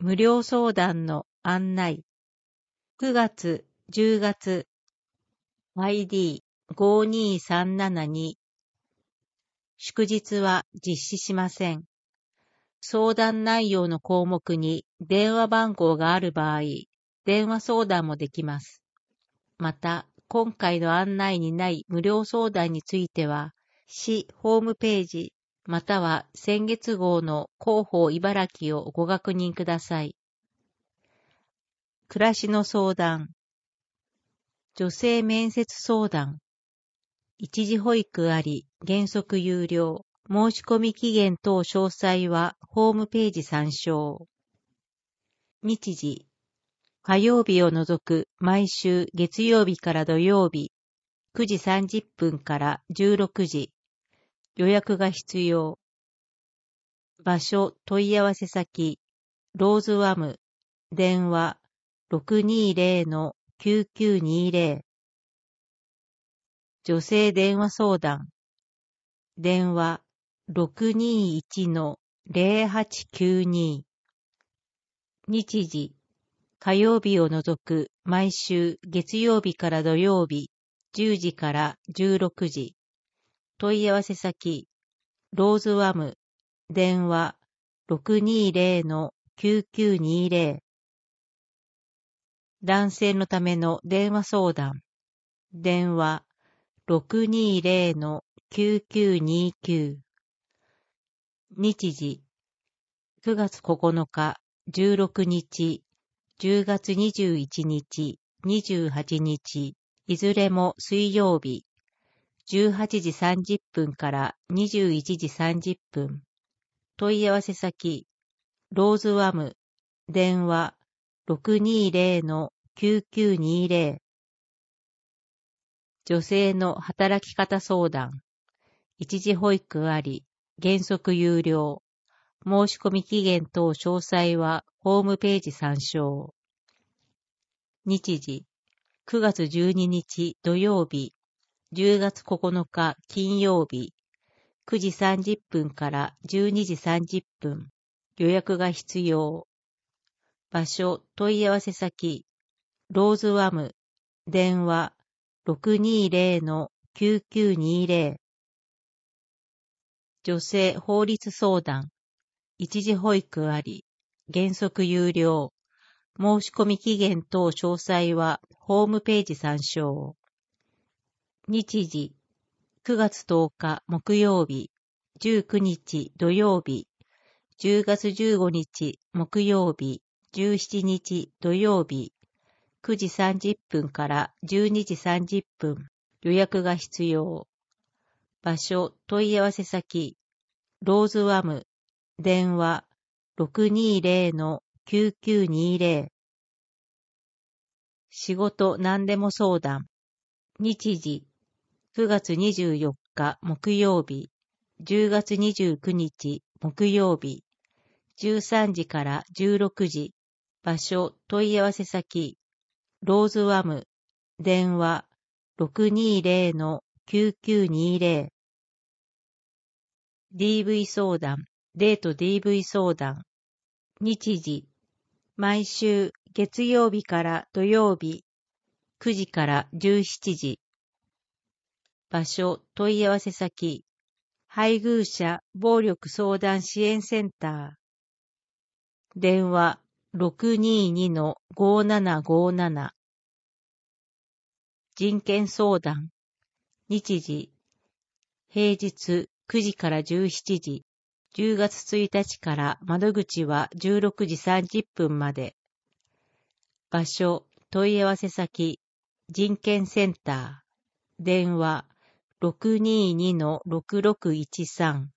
無料相談の案内。9月、10月、ID5237 祝日は実施しません。相談内容の項目に電話番号がある場合、電話相談もできます。また、今回の案内にない無料相談については、市ホームページ、または先月号の広報茨城をご確認ください。暮らしの相談、女性面接相談、一時保育あり、原則有料、申し込み期限等詳細はホームページ参照。日時、火曜日を除く毎週月曜日から土曜日、9時30分から16時、予約が必要。場所、問い合わせ先、ローズワム、電話 620-9920。女性電話相談、電話 621-0892。日時、火曜日を除く毎週月曜日から土曜日、10時から16時。問い合わせ先、ローズワム、電話 620-9920。男性のための電話相談、電話 620-9929。日時、9月9日、16日、10月21日、28日、いずれも水曜日、18時30分から21時30分。問い合わせ先、ローズワム、電話 620-9920。女性の働き方相談、一時保育あり、原則有料、申し込み期限等詳細はホームページ参照。日時、9月12日土曜日、10月9日金曜日、9時30分から12時30分、予約が必要。場所、問い合わせ先、ローズワム、電話 620-9920。女性法律相談、一時保育あり、原則有料、申し込み期限等詳細はホームページ参照。日時、9月10日木曜日、19日土曜日、10月15日木曜日、17日土曜日、9時30分から12時30分、予約が必要。場所、問い合わせ先、ローズワム、電話 620-9920。仕事何でも相談、日時、9月24日木曜日、10月29日木曜日、13時から16時、場所、問い合わせ先、ローズワム、電話 620-9920。DV 相談、デート DV 相談、日時、毎週月曜日から土曜日、9時から17時。場所、問い合わせ先、配偶者暴力相談支援センター。電話 622-5757。人権相談。日時、平日9時から17時。10月1日から窓口は16時30分まで。場所、問い合わせ先、人権センター。電話 622-6613。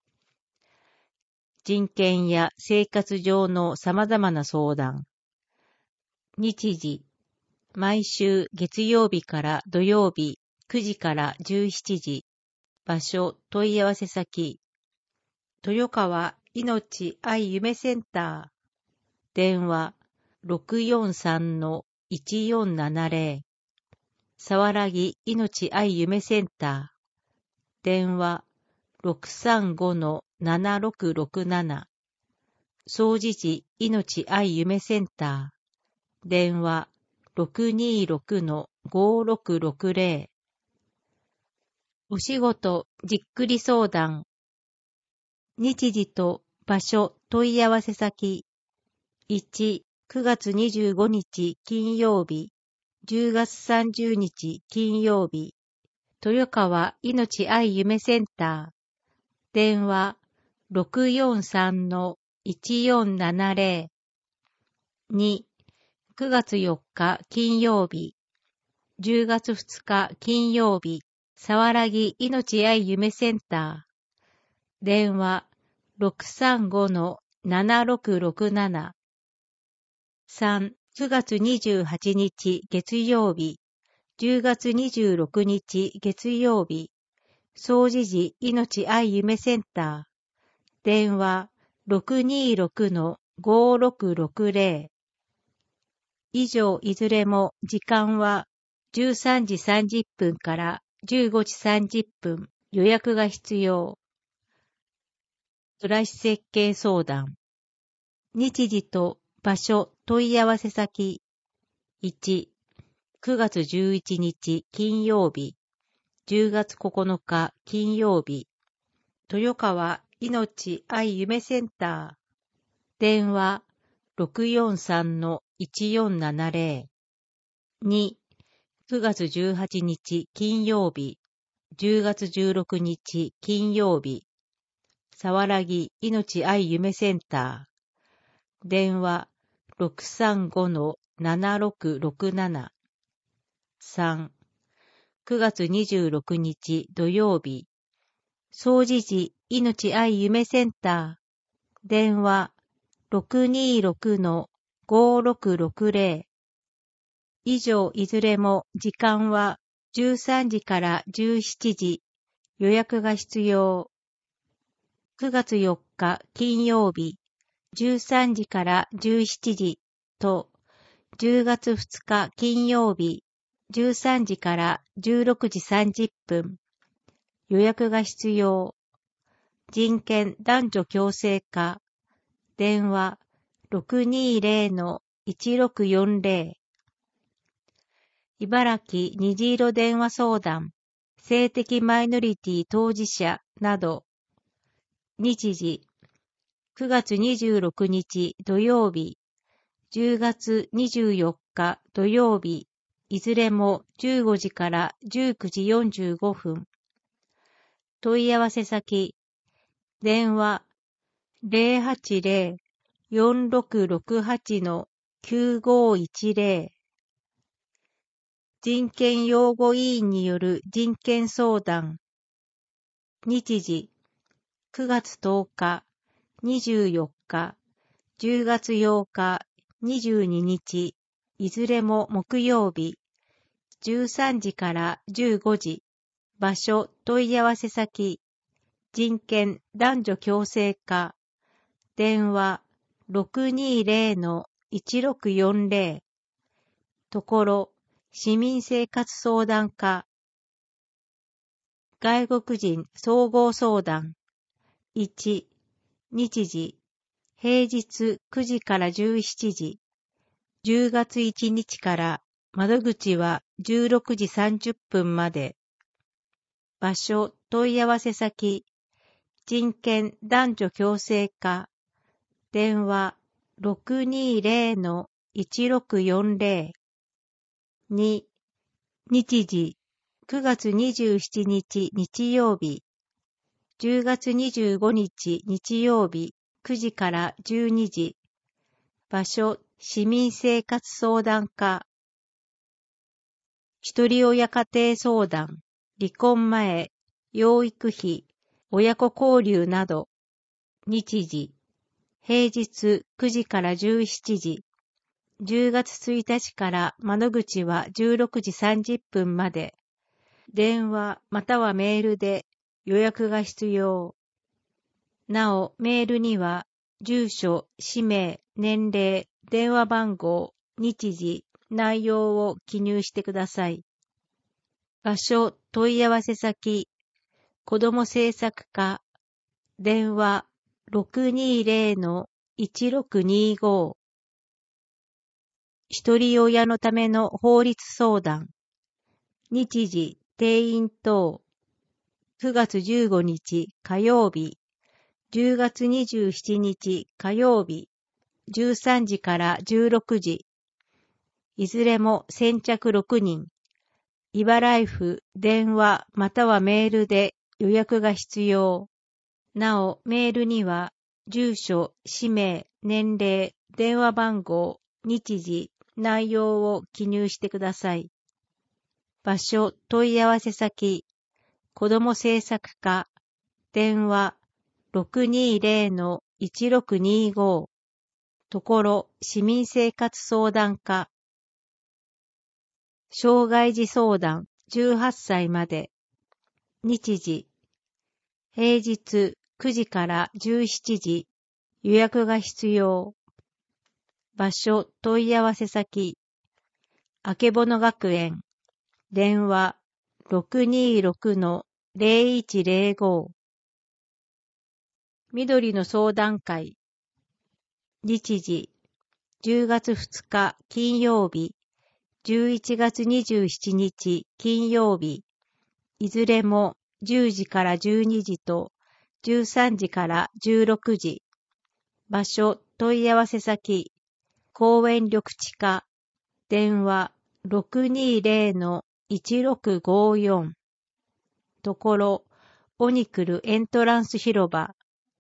人権や生活上の様々な相談。日時、毎週月曜日から土曜日9時から17時。場所、問い合わせ先。豊川いのち愛夢センター。電話 643-1470。さわらぎいのち愛夢センター。電話 635-7667。 総持寺いのち愛夢センター、電話626-5660。お仕事じっくり相談。日時と場所問い合わせ先。1、9月25日金曜日、10月30日金曜日。豊川いのち愛夢センター。電話643-1470。2、9月4日金曜日、10月2日金曜日、さわらぎいのち愛夢センター。電話635-7667。3、9月28日月曜日、10月26日月曜日、総持寺いのち愛夢センター。電話626-5660。以上いずれも時間は13時30分から15時30分。予約が必要。暮らし設計相談。日時と場所問い合わせ先。1、9月11日金曜日、10月9日金曜日。豊川いのち愛夢センター。電話643-1470。2、9月18日金曜日、10月16日金曜日。さわらぎいのち愛夢センター。電話635-7667。3、9月26日土曜日。総持寺いのち愛夢センター。電話626-5660。以上いずれも時間は13時から17時。予約が必要。9月4日金曜日、13時から17時と、10月2日金曜日、13時から16時30分。予約が必要。人権男女共生課。電話620-1640。茨城虹色電話相談。性的マイノリティ当事者など。日時9月26日土曜日、10月24日土曜日、いずれも15時から19時45分。問い合わせ先、電話080-4668-9510。人権擁護委員による人権相談。日時9月10日、24日、10月8日、22日、いずれも木曜日、13時から15時、場所問い合わせ先、人権男女共生課、電話620-1640、ところ、市民生活相談課、外国人総合相談、1、日時、平日9時から17時、10月1日から窓口は16時30分まで。場所問い合わせ先、人権男女共生課、電話620-1640。2、日時、9月27日日曜日、10月25日日曜日9時から12時。場所、市民生活相談課。一人親家庭相談、離婚前、養育費、親子交流など。日時、平日9時から17時。10月1日から窓口は16時30分まで。電話またはメールで予約が必要。なお、メールには、住所、氏名、年齢、電話番号、日時、内容を記入してください。場所、問い合わせ先、子ども政策課、電話 1625。一人親のための法律相談。日時、定員等。9月15日火曜日、10月27日火曜日、13時から16時。いずれも先着6人。茨城府電話またはメールで予約が必要。なお、メールには、住所、氏名、年齢、電話番号、日時、内容を記入してください。場所、問い合わせ先、子ども政策課、電話 620-1625、ところ、市民生活相談課、障害児相談18歳まで、日時、平日9時から17時、予約が必要。場所、問い合わせ先、あけぼの学園、電話 626-0105。緑の相談会、日時、10月2日金曜日、11月27日金曜日、いずれも10時から12時と13時から16時。場所、問い合わせ先、公園緑地課、電話 620-1654。ところ、オニクルエントランス広場。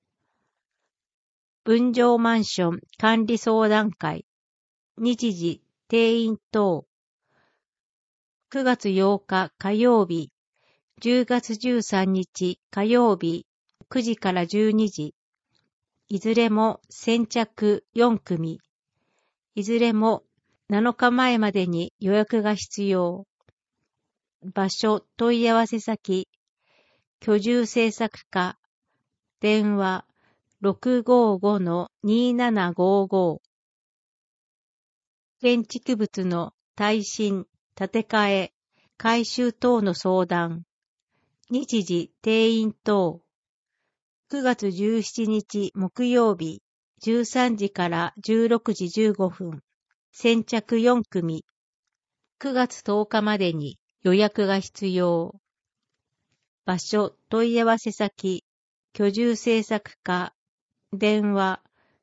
分譲マンション管理相談会。日時、定員等。9月8日火曜日、10月13日火曜日、9時から12時。いずれも先着4組。いずれも7日前までに予約が必要。場所、問い合わせ先、居住政策課、電話 655-2755。建築物の耐震、建て替え、改修等の相談。日時、定員等。9月17日木曜日、13時から16時15分。先着4組。9月10日までに予約が必要。場所、問い合わせ先、居住政策課、電話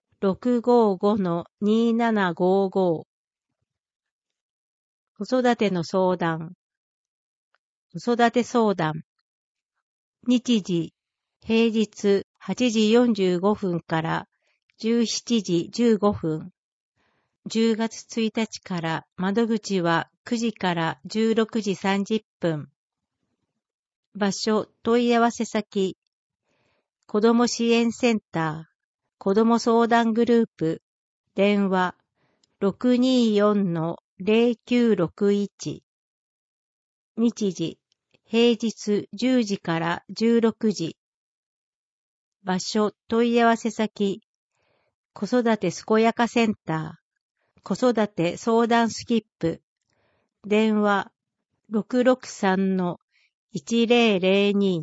655-2755。子育ての相談。子育て相談。日時、平日8時45分から17時15分。10月1日から窓口は9時から16時30分。場所、問い合わせ先、子ども支援センター、子ども相談グループ、電話 624-0961。日時、平日10時から16時。場所、問い合わせ先、子育て健やかセンター、子育て相談スキップ、電話 663-1002。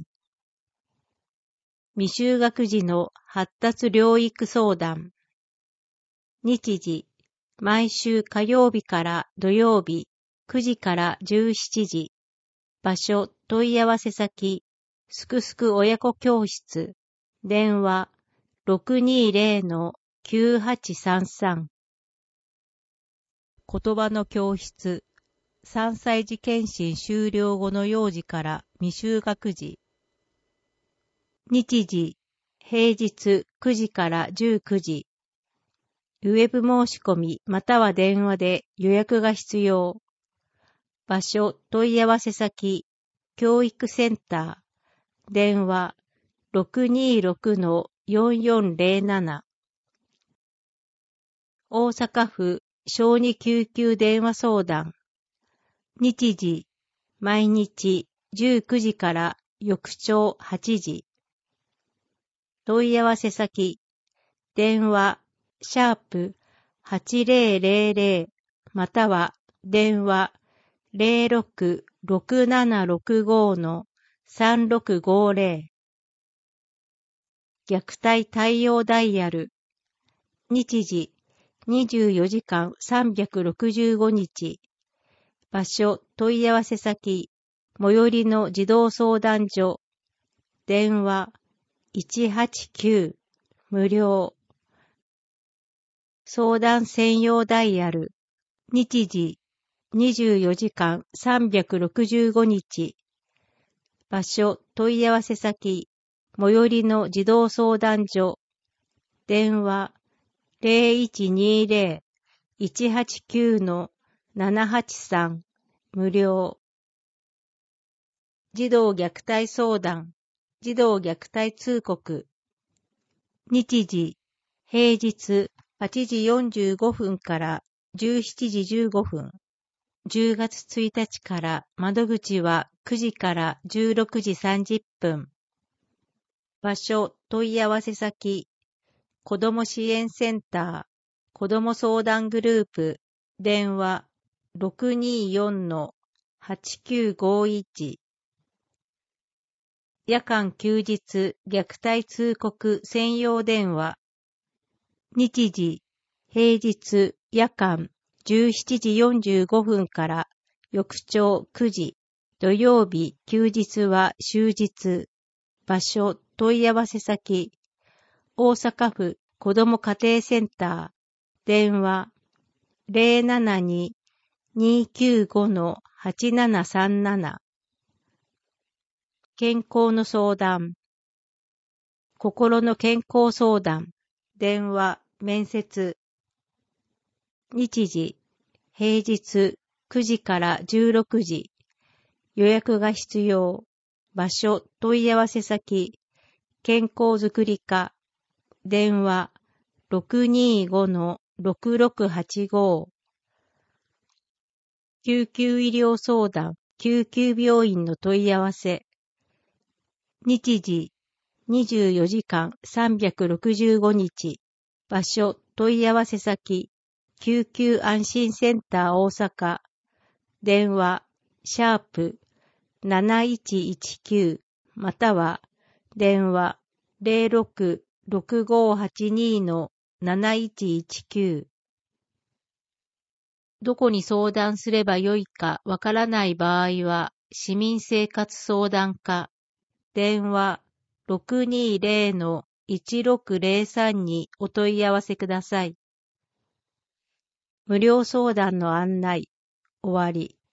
未就学児の発達療育相談。日時、毎週火曜日から土曜日9時から17時。場所、問い合わせ先、すくすく親子教室。電話 620-9833。言葉の教室。3歳児検診終了後の幼児から未就学児。日時、平日9時から19時。ウェブ申し込みまたは電話で予約が必要。場所、問い合わせ先、教育センター。電話 626-4407。大阪府小児救急電話相談。日時、毎日19時から翌朝8時。問い合わせ先、電話、#8000 または電話 066765-3650。虐待対応ダイヤル日時24時間365日。場所問い合わせ先最寄りの児童相談所。電話189無料。相談専用ダイヤル。日時24時間365日。場所問い合わせ先最寄りの児童相談所。電話0120-189-783無料。児童虐待相談、児童虐待通告。日時平日8時45分から17時15分。10月1日から窓口は9時から16時30分。場所問い合わせ先子ども支援センター、子ども相談グループ、電話624-8951。夜間休日虐待通告専用電話。日時、平日夜間17時45分から翌朝9時。土曜日休日は終日。場所問い合わせ先。大阪府子ども家庭センター。電話072-295-8737。健康の相談。心の健康相談。電話面接。日時平日9時から16時。予約が必要。場所問い合わせ先。健康づくり課。電話625-6685。救急医療相談、救急病院の問い合わせ。日時24時間365日。場所問い合わせ先。救急安心センター大阪。電話#7119または電話066582-7119。どこに相談すればよいかわからない場合は、市民生活相談課、電話620-1603にお問い合わせください。無料相談の案内、終わり。